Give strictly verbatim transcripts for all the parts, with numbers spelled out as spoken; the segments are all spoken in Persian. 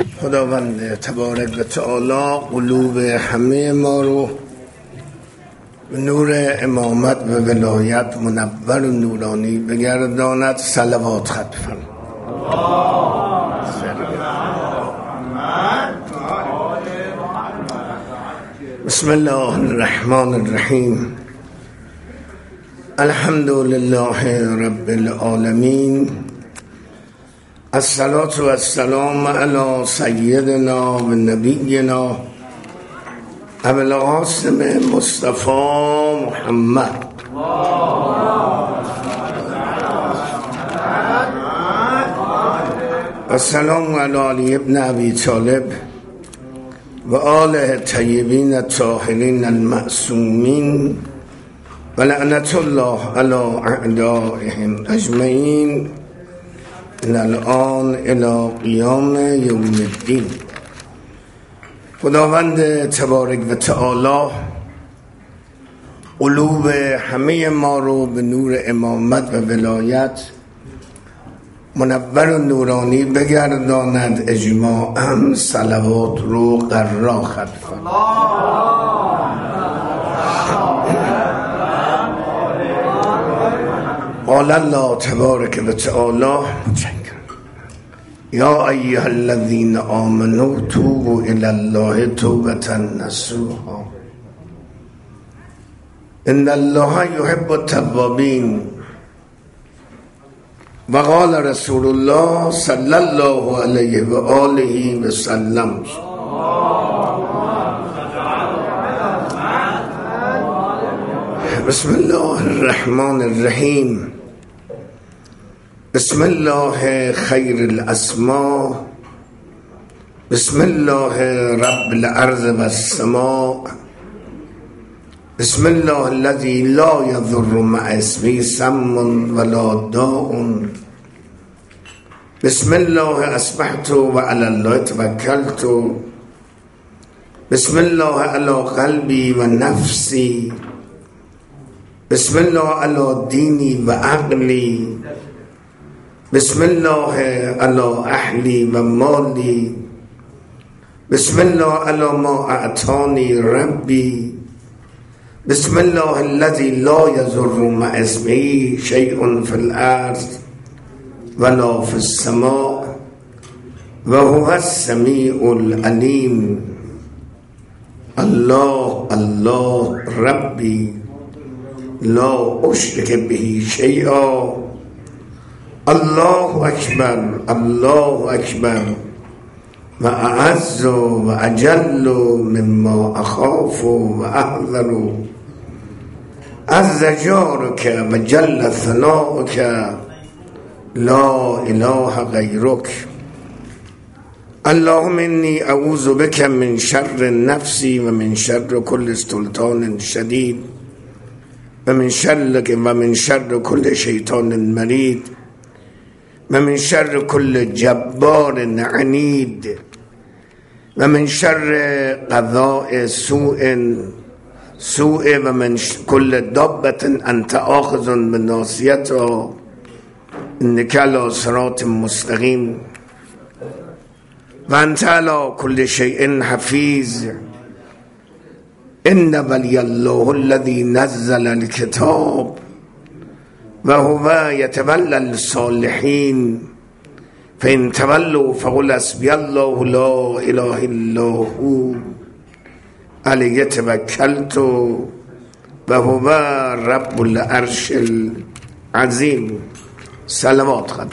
خداوند تبارک و تعالی قلوب همه ما رو به نور امامت و ولایت منور و نورانی بگرداند. صلوات ختم فرمایید. بسم الله الرحمن الرحیم. الحمد لله رب العالمین. الصلاة و السلام علی سیدنا و نبینا ابو القاسم مصطفی محمد السلام علی علی ابن ابی طالب و آله الطیبین الطاهرین المعصومین و لعنت الله علی اعدائهم اجمعین من الان الى قیام یوم الدین. خداوند تبارک و تعالی قلوب همه ما رو به نور امامت و ولایت منور و نورانی بگرداند. اجماعاً صلوات رو قرار ختم قال الله تبارک و تعالی یا ایها الذین آمنوا توبوا الی الله توبة نصوحا ان الله یحب التوابین. و قال رسول الله صلی الله علیه و آله و سلم بسم الله الرحمن الرحیم. بسم الله خیر الاسماء. بسم الله رب الارض و السماء. بسم الله الذي لا يضر مع اسمه سم ولا داء. بسم الله اصبحت و علی الله توکلت. بسم الله علی قلبی و نفسی. بسم الله علی دینی و عقلی. بسم الله علی اهلی و مالی. بسم الله علی ما اعطانی ربی. بسم الله الذي لا يضر مع اسمه شيء في الارض ولا في السماء وهو السميع العليم. الله الله ربي لا اشرك به شيئا. الله اکبر الله اکبر و اعز و اجل مما اخاف و احذر. عز جارک و جل ثناؤک لا اله غیرک. اللهم انی اعوذ بک من شر نفسی و من شر کل سلطان شدید و من شر و من شر کل شیطان مرید و من شر کل جبار عنید و من شر قضاء سوء سوء و من کل دابة انت آخذ بناصیتها انک علی صراط مستقیم و انت علی کل شیء حفیظ. ان ولی الله الذی نزل الکتاب و هو یتولی الصالحین فان تولوا فقل حسبی الله لا اله الا هو علیه توکلت و هو رب العرش العظیم. صلوات ختم.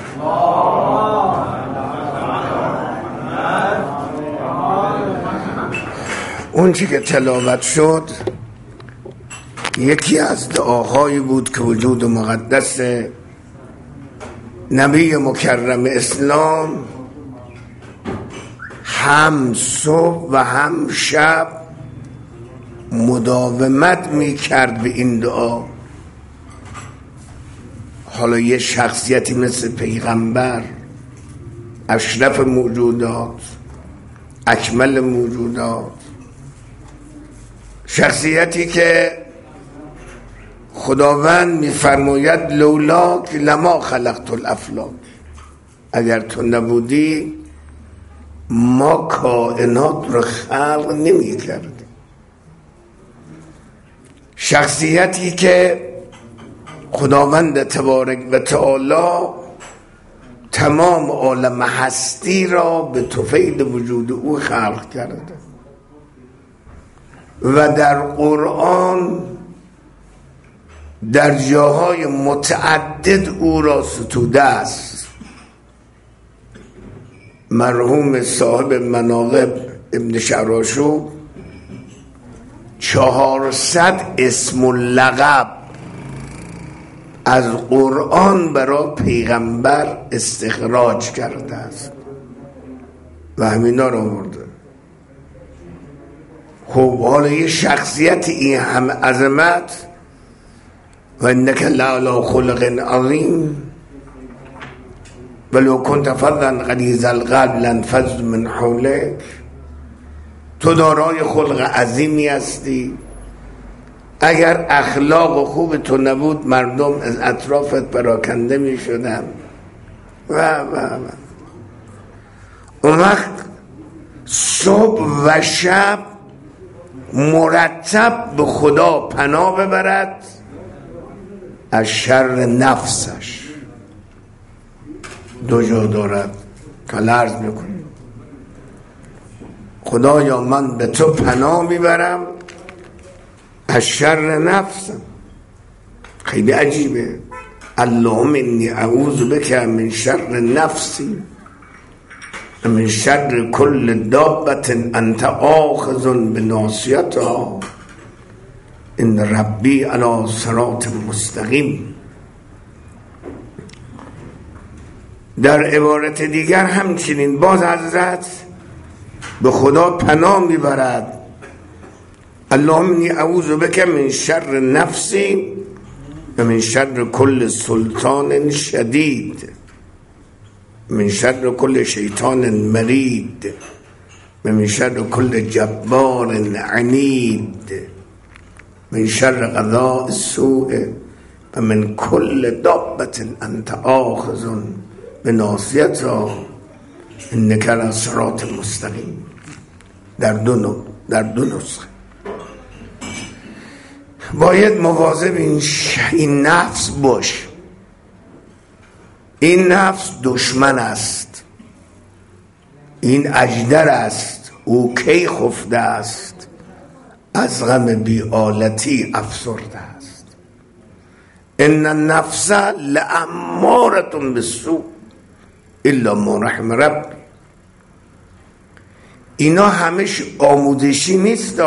اون چی که تلاوت شد یکی از دعاهایی بود که وجود مقدس نبی مکرم اسلام هم صبح و هم شب مداومت می کرد به این دعا. حالا یه شخصیتی مثل پیغمبر، اشرف موجودات، اکمل موجودات، شخصیتی که خداوند میفرماید لولاک لما خلقت الافلاک، اگر تو نبودی ما کائنات رو خلق نمی کردیم. شخصیتی که خداوند تبارک و تعالی تمام عالم هستی را به طفیل وجود او خلق کرده و در قرآن در جاهای متعدد او را ستوده است. مرحوم صاحب مناقب ابن شعراشوب چهارصد اسم و لقب از قرآن برای پیغمبر استخراج کرده است و همینا رو آورده. خب حالا یه شخصیت این همه عظمت و انک لعلی خلق عظیم ولو کنت فظا غلیظ القلب لانفضوا من حولک، تو دارای خلق عظیمی هستی، اگر اخلاق خوب تو نبود مردم از اطرافت پراکنده می شدن و و و اون وقت صبح و شب مرتب به خدا پناه ببرد از شر نفسش. دو جا دارد که لرز میکنه، خدایا من به تو پناه میبرم از شر نفسم. خیلی عجیبه. اللهم انی اعوذ بک من شر نفسی من شر کل دابت انت آخذ بناصیتها ان ربی علی صراط مستقیم. در عبارت دیگر همچنین باز حضرت به خدا پناه میبرد. اللهم انی اعوذ بک من شر نفسی و من شر کل سلطان شدید من شر کل شیطان مرید و من شر کل جبار عنید من شر قضاء السوء و من کل دابت انت آخذ بناصیتها انک علی صراط مستقیم. در دو در دو نسخه باید مواظب این, این نفس باش. این نفس دشمن است، این اجدر است، او کی خفته است، از غم بی‌آلتی افسرده است. ان النفس لاماره بالسوء الا ما رحم رب. اینا همش آموزشی نیست،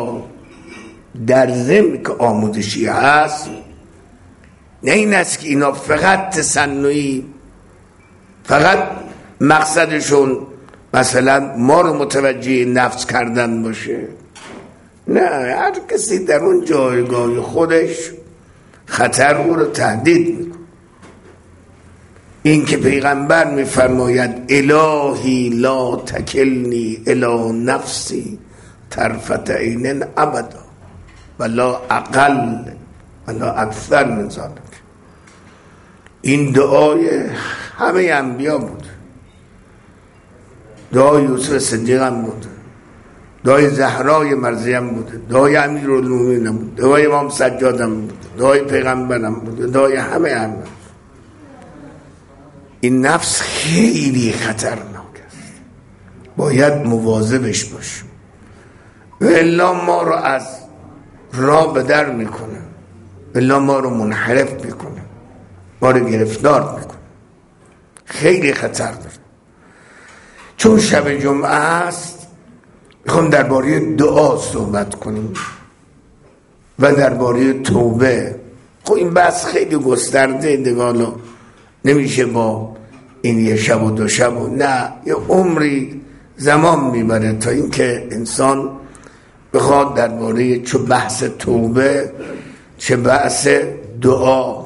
در ضمن که آموزشی هست نه این است که اینا فقط تصنعی، فقط مقصدشون مثلا ما رو متوجه نفس کردن باشه. نه، هر کسی در اون جایگاه خودش خطر او رو تهدید میکنه. این که پیغمبر میفرماید الهی لا تکلنی الی نفسی طرفت عین ابدا ولا اقل ولا اکثر من ذلک. این دعای همه انبیا بود، دعای یوسف صدیق هم بود، دعای زهرای مرضیه بود، دعای امیرالمومنین بود، دعای امام سجاد هم بود، دعای پیغمبر هم بود، دعای همه هم بود. این نفس خیلی خطرناک است، باید مواظبش باشیم و الا ما رو از راه به در میکنه، الا ما رو منحرف میکنه، ما رو گرفتار میکنه. خیلی خطر داره. چون شب جمعه است میخوام درباره دعا صحبت کنیم و درباره توبه. خب این بحث خیلی گسترده دیگه، نمیشه با این یه شب و دو شب و نه یه عمری زمان میبره تا اینکه انسان بخواد درباره چه بحث توبه چه بحث دعا.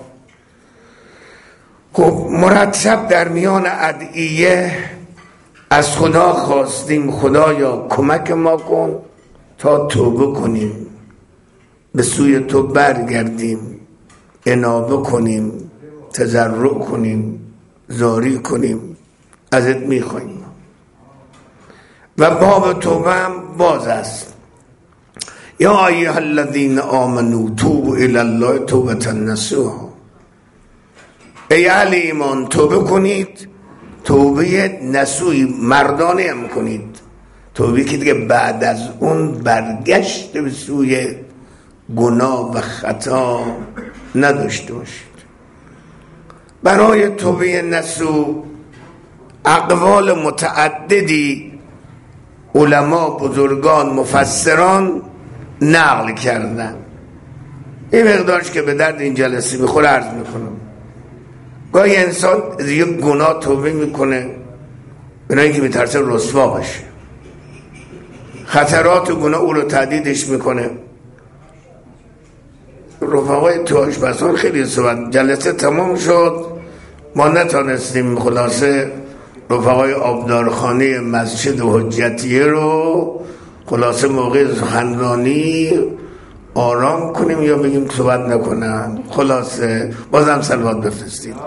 خب مرتب در میان ادعیه از خدا خواستیم خدایا کمک ما کن تا توبه کنیم، به سوی تو برگردیم، انابه کنیم، تضرع کنیم، زاری کنیم، ازت میخواییم. و باب توبه هم باز است. یا ایها الذین آمنوا توبوا الی الله توبة نصوحا، ای اهل ایمان توبه کنید، توبه نصوحی مردانه هم کنید، توبه که دیگه بعد از اون برگشت به سوی گناه و خطا نداشته باشید. برای توبه نصوح اقوال متعددی علما، بزرگان، مفسران نقل کردن. این مقدارش که به درد این جلسه میخوره عرض میکنم. گاهی انسان از یک گناه توبه میکنه بنابراین که میترسه رسوا بشه، خطرات گناه او رو تهدیدش میکنه. رفقای تو آشپزان خیلی صحبت، جلسه تمام شد ما نتانستیم خلاصه رفقای آبدارخانه مسجد حجتیه رو خلاصه موقع سخنرانی آرام کنیم یا بگیم صحبت نکنن. خلاصه بازم صلوات بفرستیم.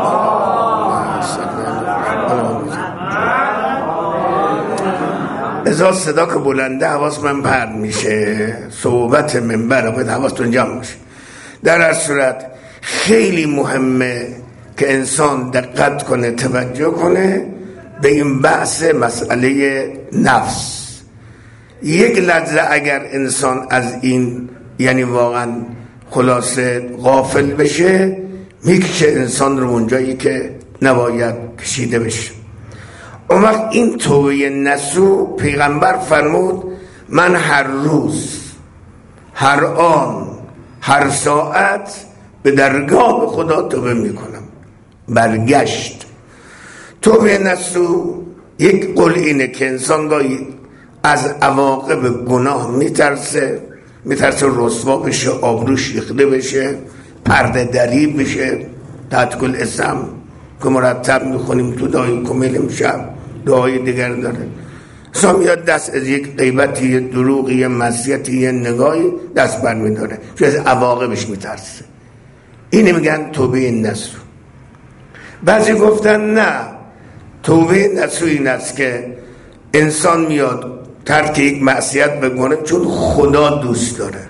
ازا صدا که بلنده حواس من پرد میشه، صحبت منبر باید حواستون جمع میشه. در هر صورت خیلی مهمه که انسان دقت کنه، توجه کنه به این بحث مسئله نفس. یک لحظه اگر انسان از این یعنی واقعا خلاصه غافل بشه میکشه انسان رو اونجایی که نباید کشیده بشه. اون وقت این توبه نصوح پیغمبر فرمود من هر روز، هر آن، هر ساعت به درگاه خدا توبه میکنم. برگشت. توبه نصوح یک قول اینه که انسان گاهی از عواقب گناه میترسه، میترسه رسوا بشه، آبروش ریخته بشه، پرده دری بشه. تحت کل اسم که مرتب میخونیم تو دعای کمیل امشب، دعای دیگر داره. انسان میاد دست از یک غیبتی، یه دروغی، یه معصیتی، یه نگاهی دست بر میداره، چون از عواقبش میترسه. اینه میگن توبه نصوح. بعضی گفتن نه، توبه نصوح این است که انسان میاد ترک یک معصیت بکنه چون خدا دوست داره،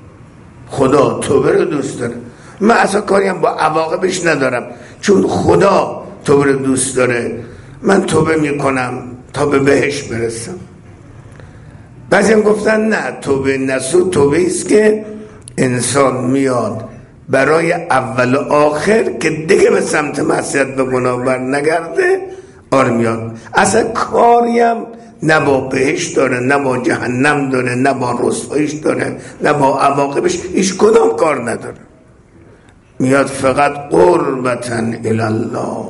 خدا توبه رو دوست داره. من اصلا کاری هم با عواقبش ندارم، چون خدا توبه رو دوست داره من توبه میکنم تا به بهش برسم. بعضی هم گفتن نه، توبه نصوح توبه است که انسان میاد برای اول و آخر که دیگه به سمت معصیت به گناه بر نگرده، آره میاد اصلا کاری هم نه با بهش داره، نه با جهنم داره، نه با رسوایش داره، نه با عواقبش، هیچ کدام کار نداره. میاد فقط قربتن الالله.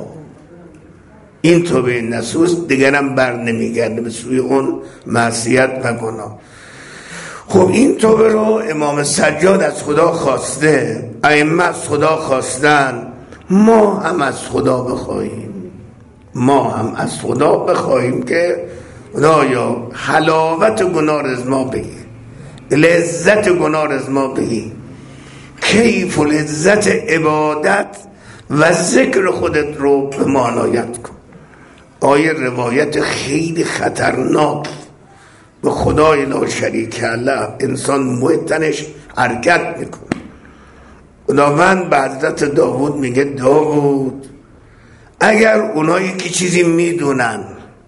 این توبه نصوح دیگرم بر نمیگرده به سوی اون معصیت و گناه. خب این توبه رو امام سجاد از خدا خواسته، ائمه از خدا خواستن، ما هم از خدا بخواهیم، ما هم از خدا بخواهیم که خدایا حلاوت گناه از ما بگی، لذت گناه از ما بگی، کیف و لذت عبادت و ذکر خودت رو به ما عنایت کن. آیه روایت خیلی خطرناک به خدای لا شریک له، انسان محتنش حرکت میکنه. خداوند به حضرت داوود میگه داوود اگر اونایی که چیزی میدونن،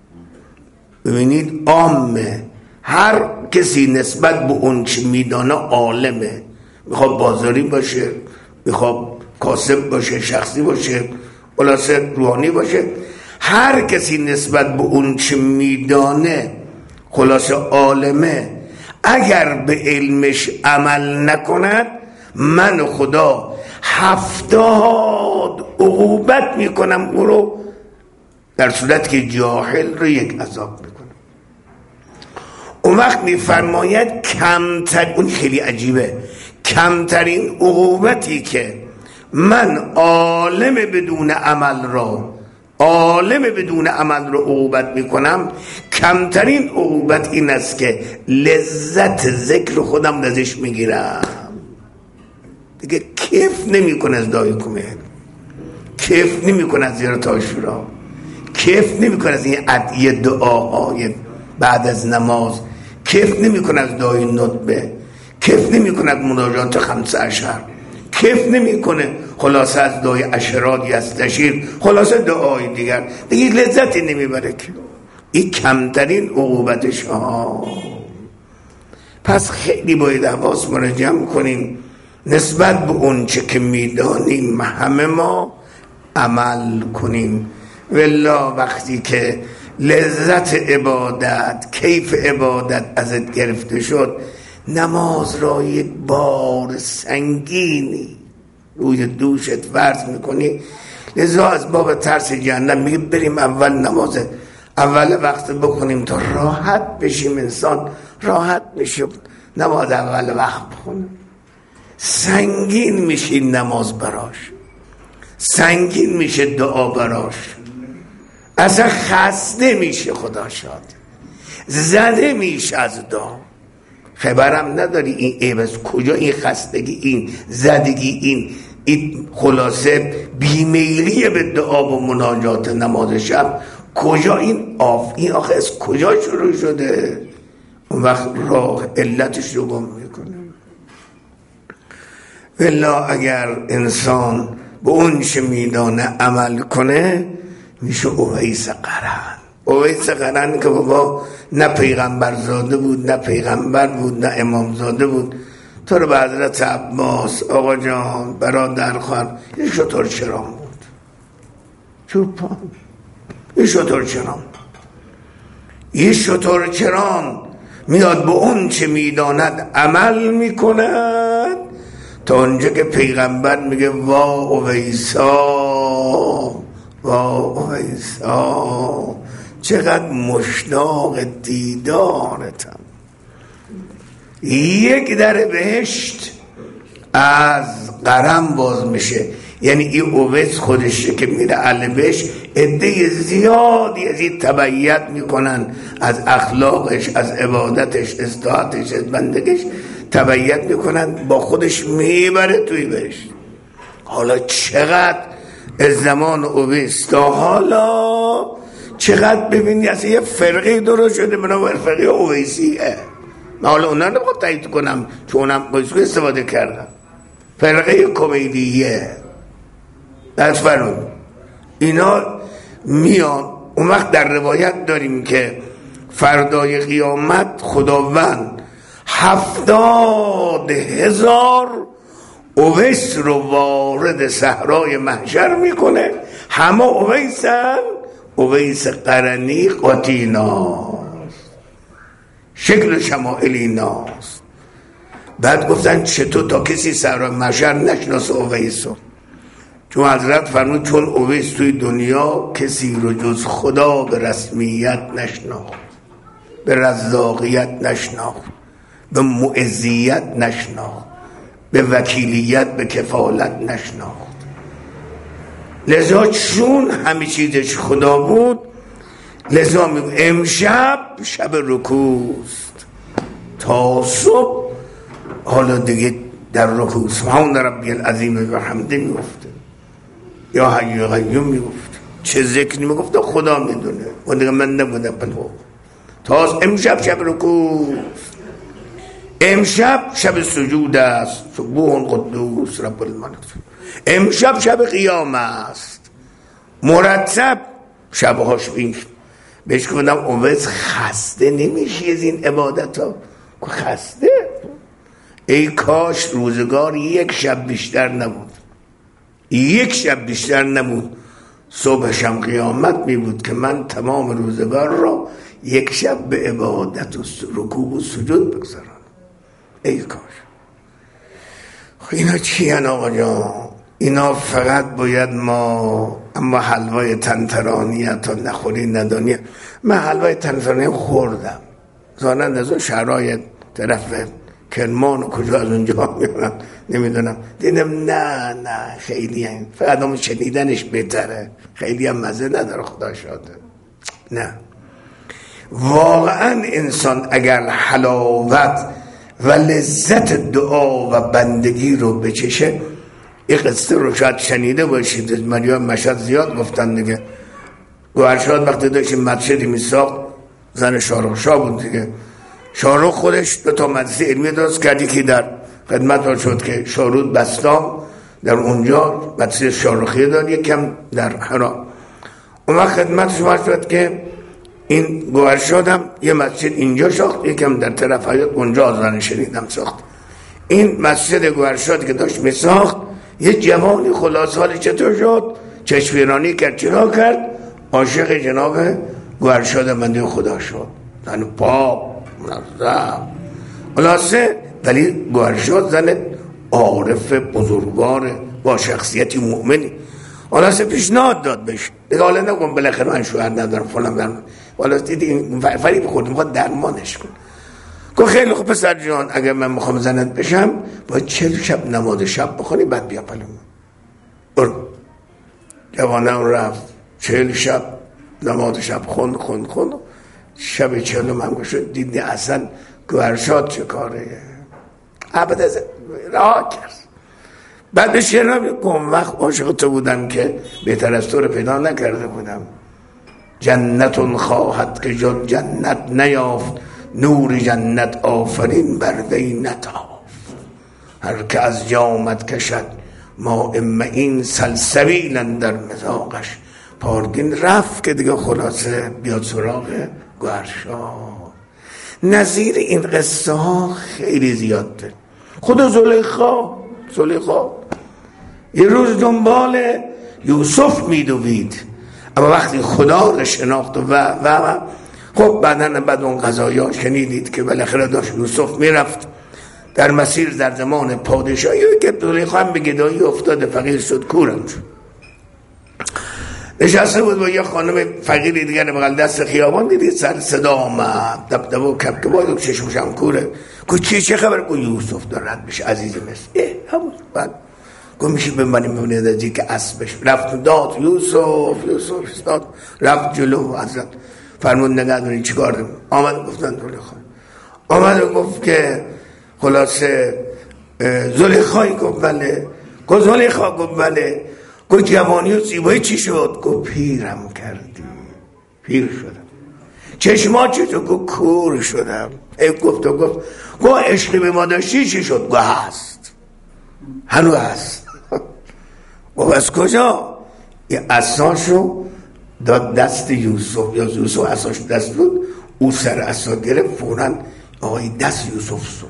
ببینید عامه، هر کسی نسبت به اون چی میدانه عالمه، میخواد بازاری باشه، میخواد کاسب باشه، شخصی باشه، خلاصه روحانی باشه، هر کسی نسبت به اون چی میدانه خلاصه عالمه، اگر به علمش عمل نکند من خدا هفتاد عقوبت میکنم او رو، در صورت که جاهل رو یک عذاب میکنم. اون وقت میفرماید کمتر، اون خیلی عجیبه، کمترین عقوبتی که من عالم بدون عمل را عالم بدون عمل رو عقوبت میکنم، کمترین عقوبت این است که لذت ذکر خودم ازش میگیرم. دیگه کیف نمیکنه از دعای کمیل، کیف نمیکنه از زیارت عاشورا، کیف نمیکنه از این ادعیه دعاهای بعد از نماز کیف نمی کند از دعای ندبه، کیف نمی کند مناجات خمسه عشر، کیف نمی کنه خلاصه از دعای عشرات یستشیر، خلاصه دعای دیگر دیگه لذتی نمی بره که. این کمترین عقوبتش ها. پس خیلی باید حواس ما رو جمع کنیم نسبت به اون چه که میدانیم همه ما عمل کنیم. والله وقتی که لذت عبادت، کیف عبادت ازت گرفته شد، نماز را یک بار سنگینی روی دوشت فرض میکنی. لذا از باب ترس جهنم میگه بریم اول نماز اول وقت بکنیم تا راحت بشیم. انسان راحت میشه نماز اول وقت بخونه. سنگین میشه نماز براش، سنگین میشه دعا براش، اصلا خسته میشه، خدا شاد زده میشه از دعا. خبرم نداری این عیب از کجا، این خستگی، این زدگی، این, این خلاصه بیمیلی به دعا و مناجات نماز شب کجا این آف این آخه از کجا شروع شده؟ اون وقت راه علتش رو گم میکنه. والله اگر انسان به اون چه میدانه عمل کنه میشه اویس قرن. اویس قرن که بابا نه پیغمبر زاده بود، نه پیغمبر بود، نه امام زاده بود. تو رو به حضرت عباس آقا جان برادر خواهر یه شطور چرام بود، چوبان یه شطور چرام، یه شطور چرام میاد به اون چه میداند عمل میکند تا اونجا که پیغمبر میگه وا اویسا، وا اویسا چقدر مشتاق دیدارتم. یک در بهشت از قرم باز میشه، یعنی این اویس خودشه که میره اهل بهشت، عده زیادی از این تبعیت میکنن از اخلاقش، از عبادتش، از طاعتش، از بندگیش تبعیت میکنن، با خودش میبره توی بهشت. حالا چقدر از زمان اویس تا حالا چقدر ببینی اصلا یه فرقه درست شده بنابرای فرقه اویسیه. من حالا اونا نمیخواد تایید کنم چون اونم بایسکو استفاده کردم. فرقه کمیدیه دست فرون اینا میان. اون وقت در روایت داریم که فردای قیامت خداوند هفتاد هزار اویس رو وارد صحرای محشر میکنه. همه اویسن، اویس قرنی قطیناست، شکل شمائلی ناست. بعد گفتن چطور تا کسی صحرای محشر نشناسه اویسو؟ چون حضرت فرمود چون اویس توی دنیا کسی رو جز خدا به رسمیت نشناخت، به رزاقیت نشناخت، به معزیت نشناخت، به وکیلیت، به کفالت نشناخت. لذا چون همه چیزش خدا بود، لذا میگو امشب شب رکوست تا صبح. حالا دیگه در رکوع سبحان ربی العظیم و حمده میگفته، یا حی و قیوم میگفته، چه ذکری میگفته خدا میدونه و دیگه من نبودم بلو. تا امشب شب رکوست، امشب شب سجود است، سبوح قدوس رب الملک، امشب شب قیام است، مرتب شبهاش بین. بهش گفتم اویس خسته نمیشی از این عبادت ها؟ خسته؟ ای کاش روزگار یک شب بیشتر نبود، یک شب بیشتر نبود، صبحشم قیامت می بود که من تمام روزگار را یک شب به عبادت و رکوع و سجود بگذارم. ای کاش. اینا چی هن آقا جان؟ اینا فقط باید ما اما حلوای تنترانی تا نخوری ندانی. من حلوای تنترانی خوردم زانند از اون شهرهای طرف کرمان و کجا از اونجا میارم نمیدونم، دیدم نه نه خیلی هم فقط همون شنیدنش بهتره، خیلی هم مزه نداره، خدا شاده. نه واقعا انسان اگر حلاوت و لذت دعا و بندگی رو بچشه، این قصه رو شاید شنیده باشید، مریم مشهد زیاد گفتن دیگه. گوهرشاد وقتی داشت مسجدی میساخت زن شاهرخ شاه بود دیگه. شاهرخ خودش دو تا مدرسه علمی درست کردی که در خدمت شد که شاهرود بستام در اونجا مدرسه شاهرخی داد، یکم در هرا. اون وقت خدمتش شد که این گوهرشاد هم یه مسجد اینجا ساخت، یکم در طرف حیات اونجا آزان شنیدم ساخت. این مسجد گوهرشاد که داشت می ساخت، یه جوانی خلاص حال چطور شد، چشمرانی کرد، چرا کرد، عاشق جناب گوهرشاد بنده خدا شد، زن پاک منظم خلاصه. ولی گوهرشاد زن عارف بزرگوار با شخصیتی مؤمنی. خلاصه پیشنهاد داد بهش دیگه، حالا نگم بالاخره من شوهر ندارم فلان برم، خلاصه دیدی این فریب خورد، میخواد درمانش کن. گفت خیلی خوب پسر جان، اگر من میخوام زنت بشم باید چل شب نماز شب بخونی بعد بیا پلو من. برو. جوانم رفت چل شب نماز شب خوند خوند خوند شب چهلم هم گوشد دیدی اصلا گوهرشاد چه کاره عبد از رها کرد. بعد به شعرم اون وقت عاشق تو بودم که بهتر از تو رو پیدا نکرده بودم. جنتون خواهد که جد جنت نیافت، نور جنت آفرین بر وی نتافت. هر که از جامت کشد ماء معین، سلسبیل در مذاقش پارگین. رفت که دیگه خلاصه بیاد سراغ گوهرشاد. نظیر این قصه ها خیلی زیاده. خود زلیخا زلیخا یه روز دنبال یوسف میدوید، اما وقتی خدا رو شناخت و و خب بعدن بعد اون قضایا شنیدید که بالاخره داشت یوسف میرفت در مسیر در زمان پادشاهی که زلیخا هم به گدایی افتاده، فقیر شد، کورم شد. نشسته بود با یه خانم فقیری دیگر بغل دست خیابان، دیدید سر صدا آمد، دبدبه و کبکبای چشمش هم کوره. گفت چی چه خبر؟ گفت یوسف دارد بشه عزیزی مثل اه همون. بعد گفت میشه بمانی میبونید از که اسبش رفت داد یوسف یوسف داد، رفت جلو حضرت فرمود نگه دارید چی کار داریم. آمد گفتن زلیخا آمد و گفت که خلاصه زلیخایی گفت بله. گفت زلیخا گفت بله. گفت جوانی و زیبایی چی شد؟ گفت پیرم کردی. پیر شدم. چشما چطور؟ گفت کور شدم. ای گفت و گفت گفت عشقی به ما داشتی چی شد؟ گفت هست، هنو هست. گفت از کجا؟ یه عصاشو داد دست یوسف، یا یوسف عصاش دست بود، او سر عصا گرفت، فوراً آقای دست یوسف سود.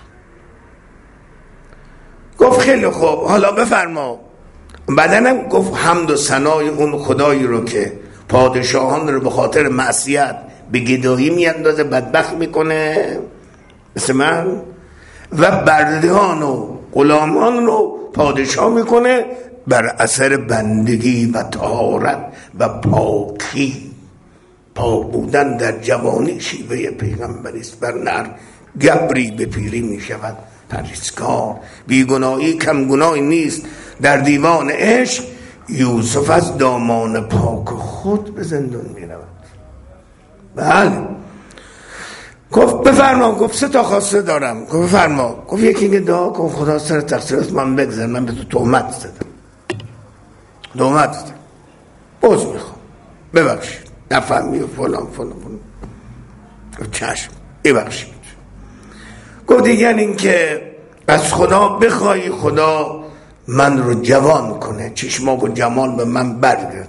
گفت خیلی خوب حالا بفرما. بعدنم گفت حمد و ثنای اون خدایی رو که پادشاهان رو به خاطر معصیت به گدایی میاندازه، بدبخت میکنه مثل من، و بردگان و غلامان رو پادشاه میکنه بر اثر بندگی و طهارت و پاکی. پاک بودن در جوانی شیوه پیغمبری است، بر نر گبری به پیری میشود پرهیزکار. بیگناهی کم گناهی نیست در دیوان عشق، یوسف از دامان پاک خود به زندان می رود. بله. گفت بفرما. گفت سه تا خواسته دارم. گفت بفرما. گفت یکی که دعا کن خدا سر تقصیرات من بگذر، من به تو تهمت زدم تهمت زدم عذر میخوام ببخشید نفهمی و فلان فلان فلان. گفت چشم ببخشید. گفت دیگر این که از خدا بخوای خدا من رو جوان کنه، چشما و جمال به من برگرد.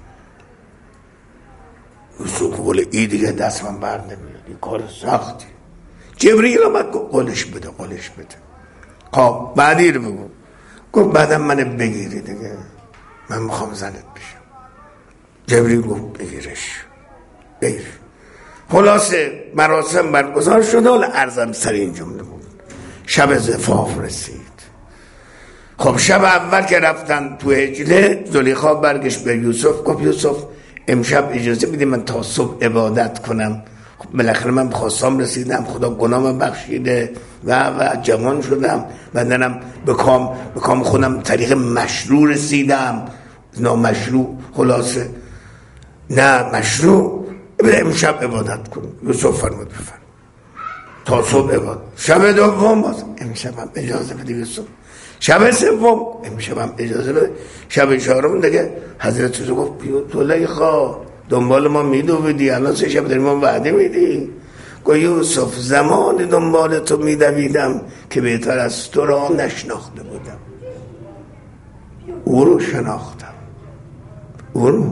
یوسف بوله ای دیگه دست من بر نمیاد، این کار سختی. جبریل آمد گفت قولش بده قولش بده. خب بعدی رو بگو. گفت بعدم منو بگیری دیگه، من میخوام زنت بشم. جبریل گفت بگیرش بگیر. خلاصه مراسم برگزار شد. حالا عرضم سر این جمله بود. شب زفاف رسید. خب شب اول که رفتن تو حجله، زلیخا برگشت به یوسف گفت یوسف امشب اجازه بدی من تا صبح عبادت کنم. خب بالاخره من بخواستم رسیدم، خدا گناهم بخشیده و و جوان شدم، بعدنم به کام به کام خودم طریق مشروع رسیدم. نامشروع خلاصه نه مشروع، بده امشب عبادت کنم. یوسف فرمود بفرم تا صبح عبادت. شب دوم باز امشب هم اجازه بده یوسف. شب سوم امشب هم اجازه بده. شب چهارم دیگه حضرت یوسف گفت زلیخا دنبال ما میدویدی، الان سه شب داری ما وعده میدی. گو یوسف زمان دنبال تو میدویدم که بهتر از تو را نشناخته بودم. او رو شناختم، او رو.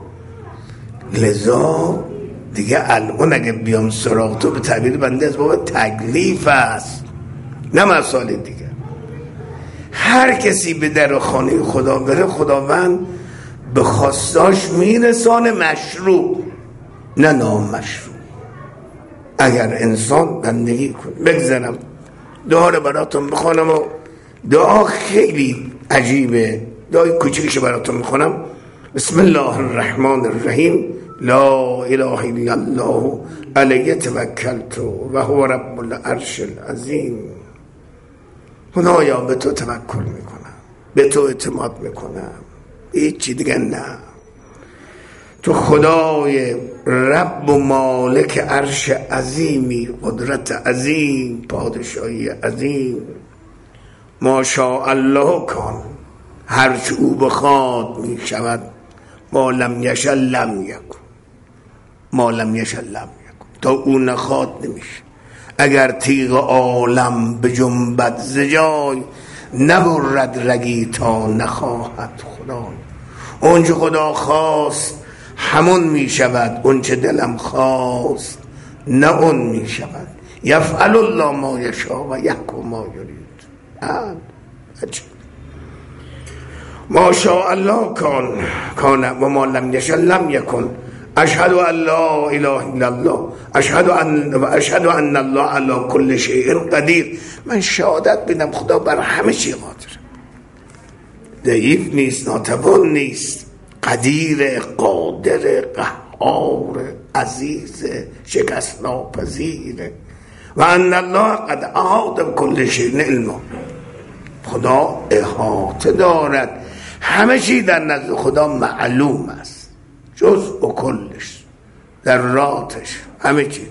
لذا دیگه الان اگه بیام سراغ تو، به تعبیر بنده از بابا تکلیف است، نه مسائل دیگه. هر کسی به در خانه خدا بره، خداوند به خواستاش میرسانه، مشروع نه نامشروع. اگر انسان بندگی کنه. بگذارم دعا رو براتون بخونم و دعا خیلی عجیبه، دعای کوچیکش براتون میخونم. بسم الله الرحمن الرحیم. لا اله الا الله علیه توکلت و هو رب العرش العظیم. خدایا به تو توکل میکنم، به تو اعتماد میکنم، هیچی دیگه نه. تو خدای رب و مالک عرش عظیمی، قدرت عظیم، پادشاهی عظیم. ما شاء الله کان، هرچه او بخواد می شود. ما لم یشاء لم یکن، ما لم یشاء لم یکن. تا او نخواد نمیشه. اگر تیغ عالم به جنبت ز جای، نبرد رگی تا نخواهد خدای. اونچه خدا خواست همون می شود، اونچه دلم خواست نه اون می شود. یفعل الله ما یشاء و یحکم ما یرید. ما شاء الله کان کان و ما لم یشاء لم یکن. اشهد ان لا اله الا الله، اشهد ان و اشهد ان الله علی کل شیء قدیر. من شهادت میدم خدا بر همه چی قادر، ضعیف نیست، ناتوان نیست، قدیر، قادر، قهار، عزیز، شکست ناپذیر. و ان الله قد احاط بكل شیء علما. خدا احاطه دارد، همه چی در نزد خدا معلوم است، جز و کلش، ذراتش، همه چیزش.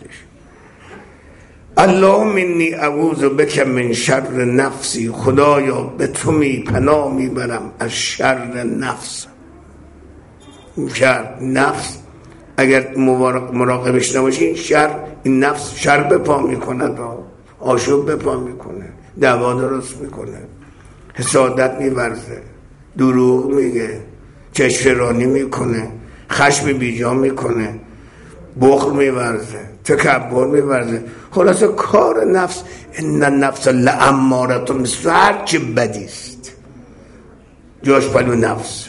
اللهم انی اعوذ بک من شر نفسی. خدایا به تو می پناه میبرم از شر نفس. شر نفس اگر مراقبش نباشین، شر این نفس شر به پا میکنه، آشوب به پا میکنه، دعوا درست میکنه، حسادت میورزه، دروغ میگه، چشمرانی میکنه، خشم بیجا میکنه، بخل میورزه، تکبر میورزه. خلاصه کار نفس، ان النفس لاماره بالسوء، هر چی بدیست جاش پلو نفس.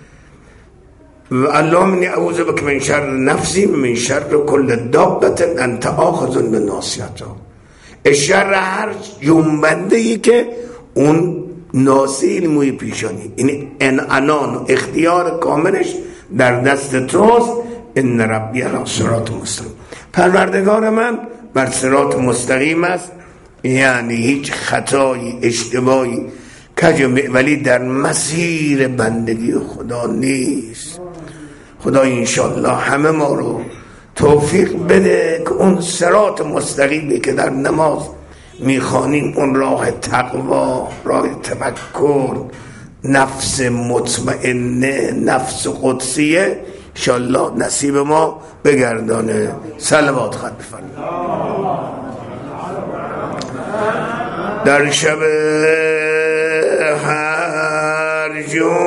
اللهم انی اعوذ بک من شر نفسی من شر کل دابه انت آخذ بناصیتها. شر هر جنبنده ای که اون ناصیل موی پیشانی، یعنی انعنان و اختیار کاملش در دست توست. ان ربی علی صراط مستقیم. پروردگار من بر صراط مستقیم است، یعنی هیچ خطایی، اشتباهی، کج و معولی در مسیر بندگی خدا نیست. خدا انشالله همه ما رو توفیق بده که اون صراط مستقیمی که در نماز میخوانیم، اون راه تقوا، راه تفکر، نفس مطمئنه، نفس قدسیه، انشالله نصیب ما بگردانه. صلوات خط بفرمایید. در شب هر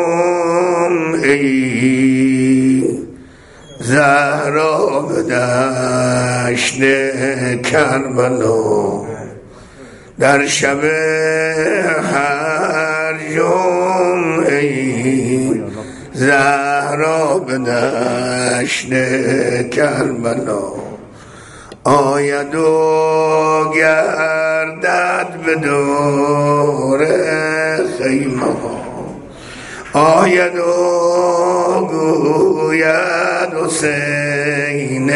جمعه‌ای زهرا به دشت کربلا، در شب هر جمعه‌ای زهرا به دشت کربلا، آید و گردد به دور خیمه ها، آید و گوید حسین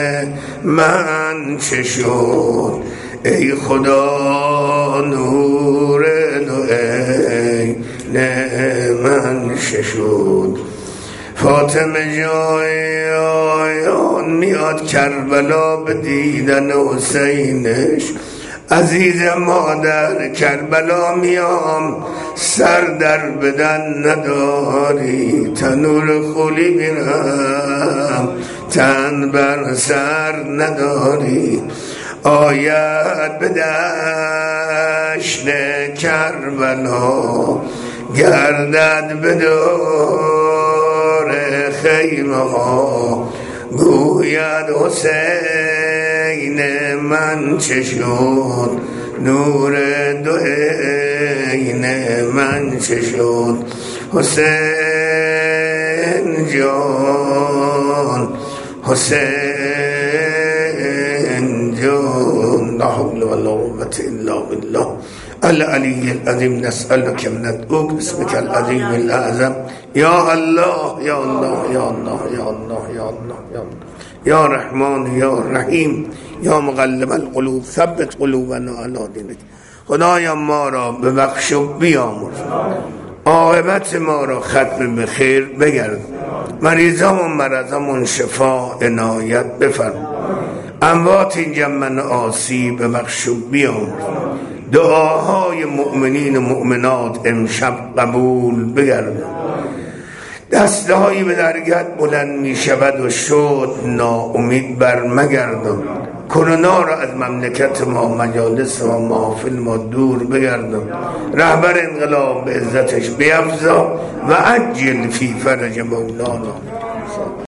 من چه شد، ای خدا نور دو عین من چه شد. فاطمه جای آیان میاد کربلا به دیدن حسینش، عزیز مادر کربلا میام، سر در بدن نداری، تنور خولی میرم تن بر سر نداری. آید به دشت کربلا، گردد به دور خیمه ها، گوید حسین من چه شد، نور دو عین من چه شد. حسین جان حسین جان، لا حول ولا قوة الا بالله العلی العظیم. نسألك وندعوك باسمك العظیم الاعظم. یا الله یا الله یا الله یا الله یا الله یا الله یا رحمان یا رحیم یا مقلب القلوب ثبت قلوبنا علی دینک. خدایا ما را ببخش و بیامرز، عاقبت ما را ختم به خیر بگرد، مریضان و مرضمون شفا عنایت بفرما، اموات جمع آسی ببخش و بیامرز. دعاهای مؤمنین و مؤمنات امشب قبول بگرد. دسته هایی به درگت بلند می شود و شد ناامید بر مگردم. کرونا را از مملکت ما، مجالس ما، محافل ما دور بگردم. رهبر انقلاب به عزتش بیفزا و عجل فی فرج مولانا.